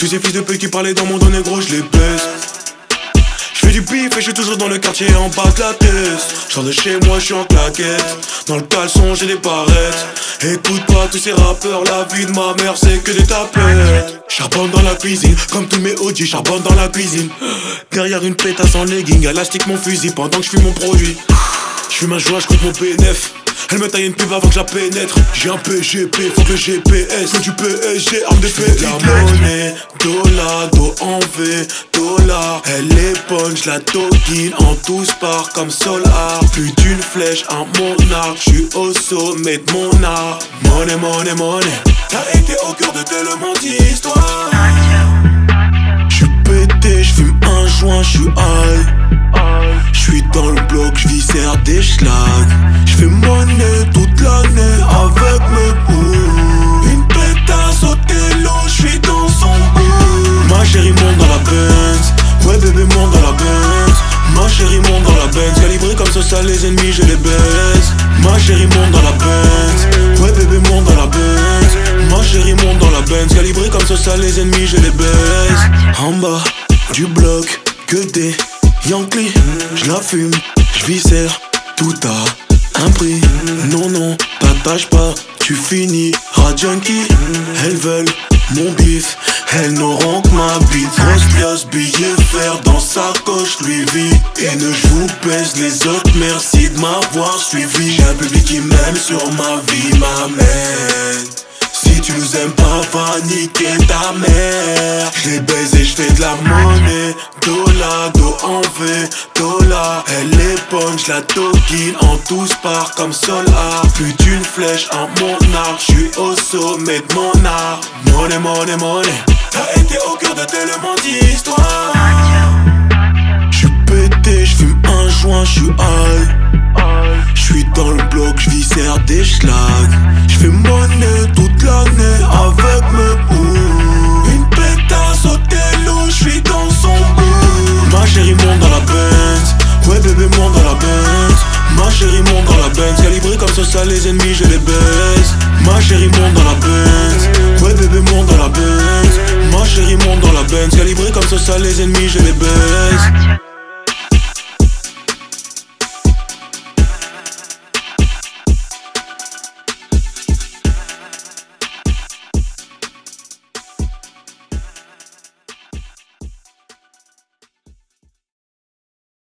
Tous ces fils de pute qui parlaient dans mon dos négro, je les baisse. J'fais du bif et j'suis toujours dans le quartier en bas de la tête. J'sors de chez moi, j'suis en claquette. Dans le caleçon, j'ai des barrettes. Écoute pas tous ces rappeurs, la vie de ma mère c'est que des tapettes. Charbonne dans la cuisine, comme tous mes OG, charbonne dans la cuisine. Derrière une pétasse en legging, élastique mon fusil pendant que j'fume mon produit. J'fume un joint, j'compte mon PNF. Elle me taille une pub avant que je la pénètre. J'ai un PGP, faut que le GPS faut du PSG, arme de fée. La monnaie, dollar, dos en V, dollar. Elle est punch, la toquine en tous parts comme Solar. Plus d'une flèche, un monarque, j'suis au sommet de mon art. Money, money, money. T'as été au cœur de tellement d'histoires. J'suis pété, j'fume un joint, j'suis high. J'suis dans le bloc, j'viscère des schlags. J'fais monnaie toute l'année avec mes bouts. Une pétasse au télo, j'suis dans son bout. Ma chérie monte dans la Benz. Ouais bébé monte dans la Benz. Ma chérie monte dans la Benz. Calibré comme ça les ennemis je les baise. Ma chérie monte dans la Benz. Ouais bébé monte dans la Benz. Ma chérie monte dans la Benz. Calibré comme ça les ennemis je les baise. En bas du bloc, que des Yankee, j'la fume, j'viscère, tout a un prix. Non, non, t'attaches pas, tu finis junkie. Elles veulent mon bif, elles n'auront que ma bite. Grosse pièce, billet fer dans sa coche, Louis V. Et ne j'vous pèse les autres, merci de m'avoir suivi. J'ai un public qui m'aime sur ma vie, m'amène. Si tu nous aimes pas, va niquer ta mère. J'les baise et j'fais de la monnaie. Dollar, dos en V, dollar. Elle est punch, la toquine en tous parts comme Solar. Plus d'une flèche, un monarque. J'suis au sommet de mon art. Money, money, money. T'as été au cœur de tellement d'histoires. J'suis pété, j'fume un joint, j'suis high. J'suis dans le bloc, j'viscère des schlags. J'fais monnaie toute